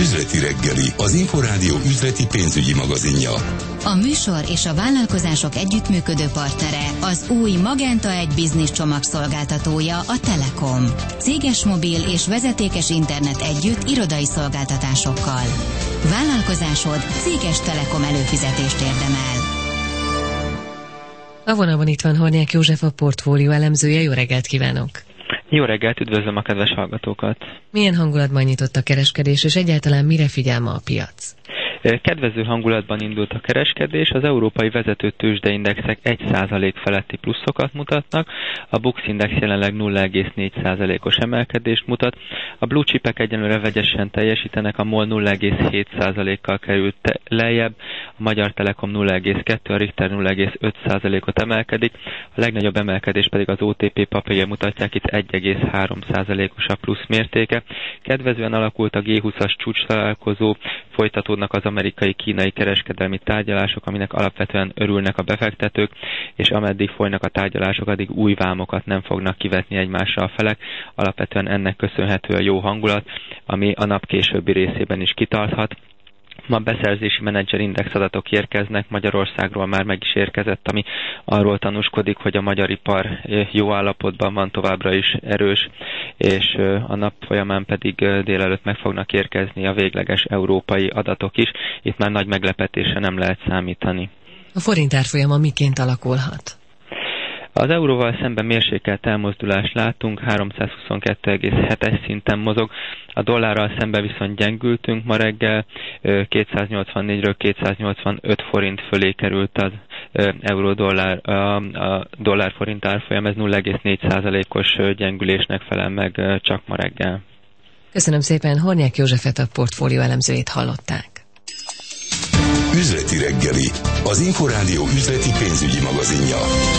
Üzleti reggeli, az Inforádió üzleti pénzügyi magazinja. A műsor és a vállalkozások együttműködő partnere az új Magenta 1 Business csomagszolgáltatója, a Telekom. Céges mobil és vezetékes internet együtt irodai szolgáltatásokkal. Vállalkozásod céges Telekom előfizetést érdemel. A vonalban itt van Hornyák József, a portfólió elemzője. Jó reggelt kívánok! Jó reggelt, üdvözlöm a kedves hallgatókat! Milyen hangulatban nyitott a kereskedés, és egyáltalán mire figyel ma a piac? Kedvező hangulatban indult a kereskedés, az európai vezető tőzsdeindexek 1% feletti pluszokat mutatnak, a Bux Index jelenleg 0,4%-os emelkedést mutat, a blue chipek egyenlőre vegyesen teljesítenek, a MOL 0,7%-kal került lejjebb, a Magyar Telekom 0,2%, a Richter 0,5%-ot emelkedik, a legnagyobb emelkedés pedig az OTP papírja mutatják, itt 1,3%-os a plusz mértéke. Kedvezően alakult a G20-as csúcs találkozó, folytatódnak az amerikai-kínai kereskedelmi tárgyalások, aminek alapvetően örülnek a befektetők, és ameddig folynak a tárgyalások, addig új vámokat nem fognak kivetni egymásra a felek. Alapvetően ennek köszönhető a jó hangulat, ami a nap későbbi részében is kitarthat. Ma beszerzési menedzserindex adatok érkeznek, Magyarországról már meg is érkezett, ami arról tanúskodik, hogy a magyar ipar jó állapotban van, továbbra is erős, és a nap folyamán pedig délelőtt meg fognak érkezni a végleges európai adatok is. Itt már nagy meglepetésre nem lehet számítani. A forint árfolyama miként alakulhat? Az euróval szemben mérsékelt elmozdulást látunk, 322,7-es szinten mozog. A dollárral szemben viszont gyengültünk ma reggel, 284-ről 285 forint fölé került az euró-dollár, a dollár-forint árfolyam, ez 0,4%-os gyengülésnek felel meg csak ma reggel. Köszönöm szépen, Hornyák Józsefet, a portfólió elemzőjét hallották. Üzleti reggeli, az Inforádió üzleti pénzügyi magazinja.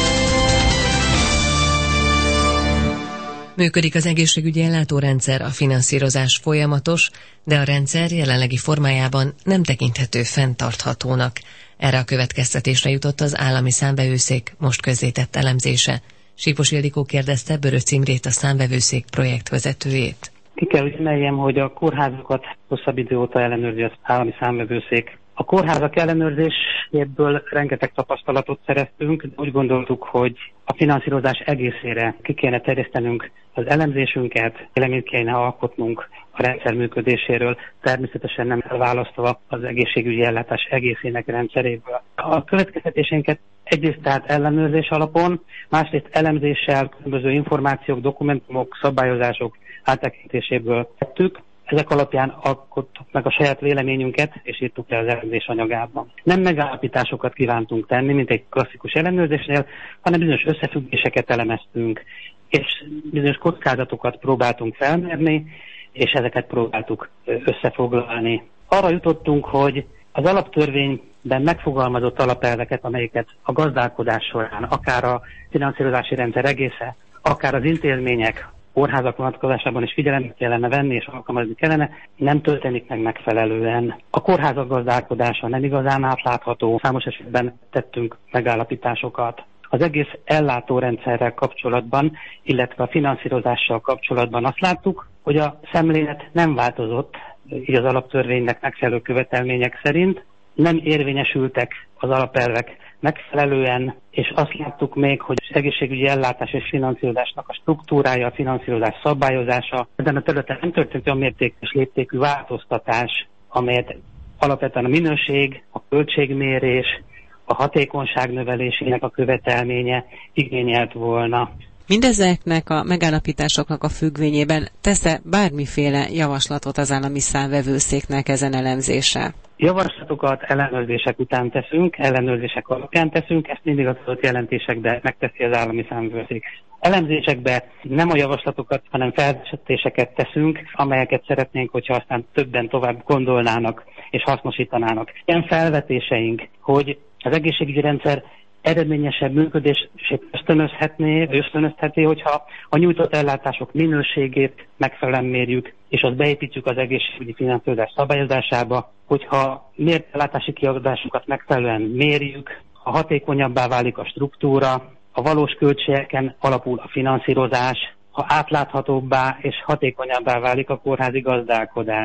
Működik az egészségügyi ellátórendszer, a finanszírozás folyamatos, de a rendszer jelenlegi formájában nem tekinthető fenntarthatónak. Erre a következtetésre jutott az állami számvevőszék most közzétett elemzése. Sípos Ildikó kérdezte Böröcs Imrét, a számvevőszék projektvezetőjét. Ki kell ismerjem, hogy a kórházakat hosszabb idő óta ellenőrzi az állami számvevőszék. A kórházak ellenőrzéséből rengeteg tapasztalatot szereztünk, de úgy gondoltuk, hogy a finanszírozás egészére ki kéne terjesztenünk az elemzésünket, véleményt kéne alkotnunk a rendszer működéséről, természetesen nem elválasztva az egészségügyi ellátás egészének rendszeréből. A következtetéseinket egyrészt tehát ellenőrzés alapon, másrészt elemzéssel, különböző információk, dokumentumok, szabályozások áttekintéséből tettük. Ezek alapján alkottuk meg a saját véleményünket, és írtuk le az elemzés anyagában. Nem megállapításokat kívántunk tenni, mint egy klasszikus ellenőrzésnél, hanem bizonyos összefüggéseket elemeztünk, és bizonyos kockázatokat próbáltunk felmérni, és ezeket próbáltuk összefoglalni. Arra jutottunk, hogy az alaptörvényben megfogalmazott alapelveket, amelyeket a gazdálkodás során, akár a finanszírozási rendszer egésze, akár az intézmények, kórházak vonatkozásában is figyelembe kellene venni és alkalmazni kellene, nem történik meg megfelelően. A kórházak gazdálkodása nem igazán átlátható, számos esetben tettünk megállapításokat. Az egész ellátórendszerrel kapcsolatban, illetve a finanszírozással kapcsolatban azt láttuk, hogy a szemlélet nem változott, így az alaptörvénynek megfelelő követelmények szerint, nem érvényesültek az alapelvek megfelelően, és azt láttuk még, hogy az egészségügyi ellátás és finanszírozásnak a struktúrája, a finanszírozás szabályozása, ezen a területen nem történt olyan mértékű léptékű változtatás, amelyet alapvetően a minőség, a költségmérés, a hatékonyság növelésének a követelménye igényelt volna. Mindezeknek a megállapításoknak a függvényében tesz-e bármiféle javaslatot az állami számvevőszéknek ezen elemzése? Javaslatokat ellenőrzések után teszünk, ellenőrzések alapján teszünk, ezt mindig az adott jelentésekben megteszi az állami számvevőszék. Elemzésekben nem a javaslatokat, hanem felvetéseket teszünk, amelyeket szeretnénk, hogyha aztán többen tovább gondolnának és hasznosítanának. Ilyen felvetéseink, hogy az egészségügyi rendszer eredményesebb működését ösztönözheti, hogyha a nyújtott ellátások minőségét megfelelően mérjük, és azt beépítjük az egészségügyi finanszírozás szabályozásába, hogyha mért ellátási kiadásokat megfelelően mérjük, ha hatékonyabbá válik a struktúra, a valós költségeken alapul a finanszírozás, ha átláthatóbbá és hatékonyabbá válik a kórházi gazdálkodás.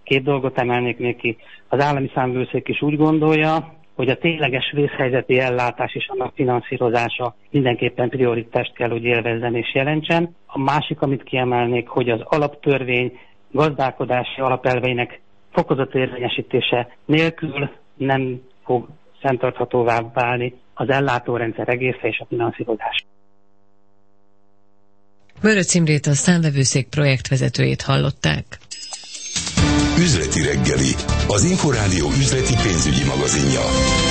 2 dolgot emelnék még ki. Az állami számvevőszék is úgy gondolja, hogy a tényleges vészhelyzeti ellátás és annak finanszírozása mindenképpen prioritást kell, hogy élvezzen és jelentsen. A másik, amit kiemelnék, hogy az alaptörvény gazdálkodási alapelveinek fokozott érvényesítése nélkül nem fog fenntarthatóvá válni az ellátórendszer egésze és a finanszírozás. Möröc Imrét, a számvevőszék projektvezetőjét hallották. Üzleti reggeli, az Inforádió üzleti pénzügyi magazinja.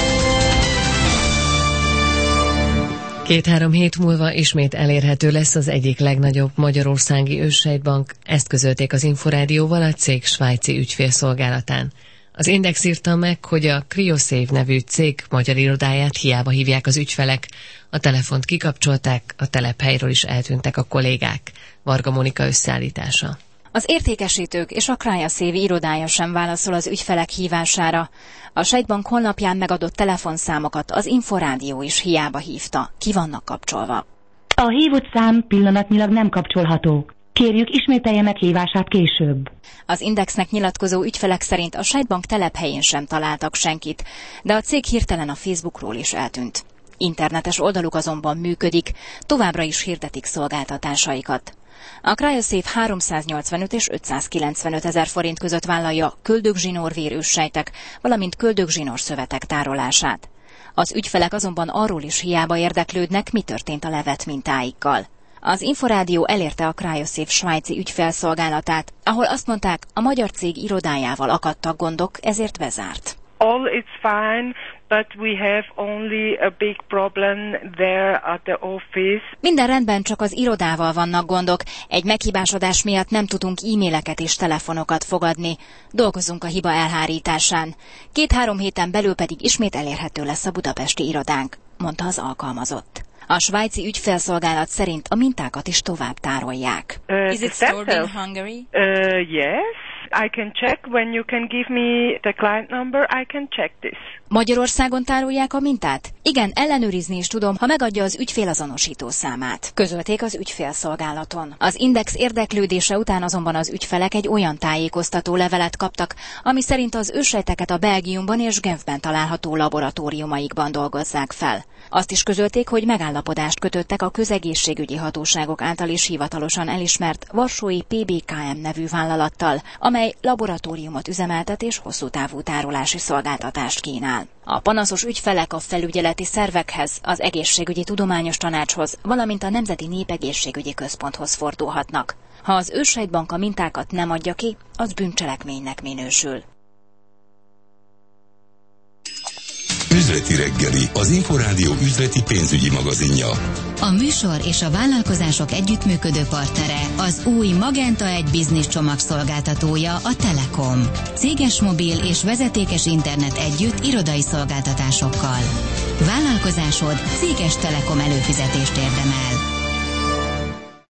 2-3 hét múlva ismét elérhető lesz az egyik legnagyobb magyarországi őssejtbank, ezt közölték az Inforádióval a cég svájci ügyfélszolgálatán. Az Index írta meg, hogy a CryoSafe nevű cég magyar irodáját hiába hívják az ügyfelek. A telefont kikapcsolták, a telephelyről is eltűntek a kollégák. Varga Monika összeállítása. Az értékesítők és a CryoSafe irodája sem válaszol az ügyfelek hívására. A sejtbank honlapján megadott telefonszámokat az Inforádió is hiába hívta. Ki vannak kapcsolva? A hívott szám pillanatnyilag nem kapcsolható. Kérjük, ismételje meg hívását később. Az Indexnek nyilatkozó ügyfelek szerint a sejtbank telephelyén sem találtak senkit, de a cég hirtelen a Facebookról is eltűnt. Internetes oldaluk azonban működik, továbbra is hirdetik szolgáltatásaikat. A CryoSafe 385 és 595 000 forint között vállalja köldögzsinórvér őssejtek, valamint köldögzsinór szövetek tárolását. Az ügyfelek azonban arról is hiába érdeklődnek, mi történt a levett mintáikkal. Az Inforádió elérte a CryoSafe svájci ügyfélszolgálatát, ahol azt mondták, a magyar cég irodájával akadtak gondok, ezért bezárt. All is fine, but we have only a big problem there at the office. Minden rendben, csak az irodával vannak gondok. Egy meghibásodás miatt nem tudunk e-maileket és telefonokat fogadni. Dolgozunk a hiba elhárításán. 2-3 héten belül pedig ismét elérhető lesz a budapesti irodánk, mondta az alkalmazott. A svájci ügyfélszolgálat szerint a mintákat is tovább tárolják. Is it stored in Hungary? Yes. I can check when you can give me the client number. I can check this. Magyarországon tárolják a mintát? Igen, ellenőrizni is tudom, ha megadja az ügyfélazonosító számát. Közölték az ügyfélszolgálaton. Az Index érdeklődése után azonban az ügyfelek egy olyan tájékoztató levelet kaptak, ami szerint az őssejteket a Belgiumban és Genfben található laboratóriumaikban dolgozzák fel. Azt is közölték, hogy megállapodást kötöttek a közegészségügyi hatóságok által is hivatalosan elismert varsói PBKM nevű vállalattal, amely laboratóriumot üzemeltet és hosszú távú tárolási szolgáltatást kínál. A panaszos ügyfelek a felügyeleti szervekhez, az Egészségügyi Tudományos Tanácshoz, valamint a Nemzeti Népegészségügyi Központhoz fordulhatnak. Ha az őssejtbank a mintákat nem adja ki, az bűncselekménynek minősül. Üzleti reggeli, az Inforádió üzleti pénzügyi magazinja. A műsor és a vállalkozások együttműködő partnere az új Magenta 1 Business csomag szolgáltatója, a Telekom. Céges mobil és vezetékes internet együtt irodai szolgáltatásokkal. Vállalkozásod céges Telekom előfizetést érdemel.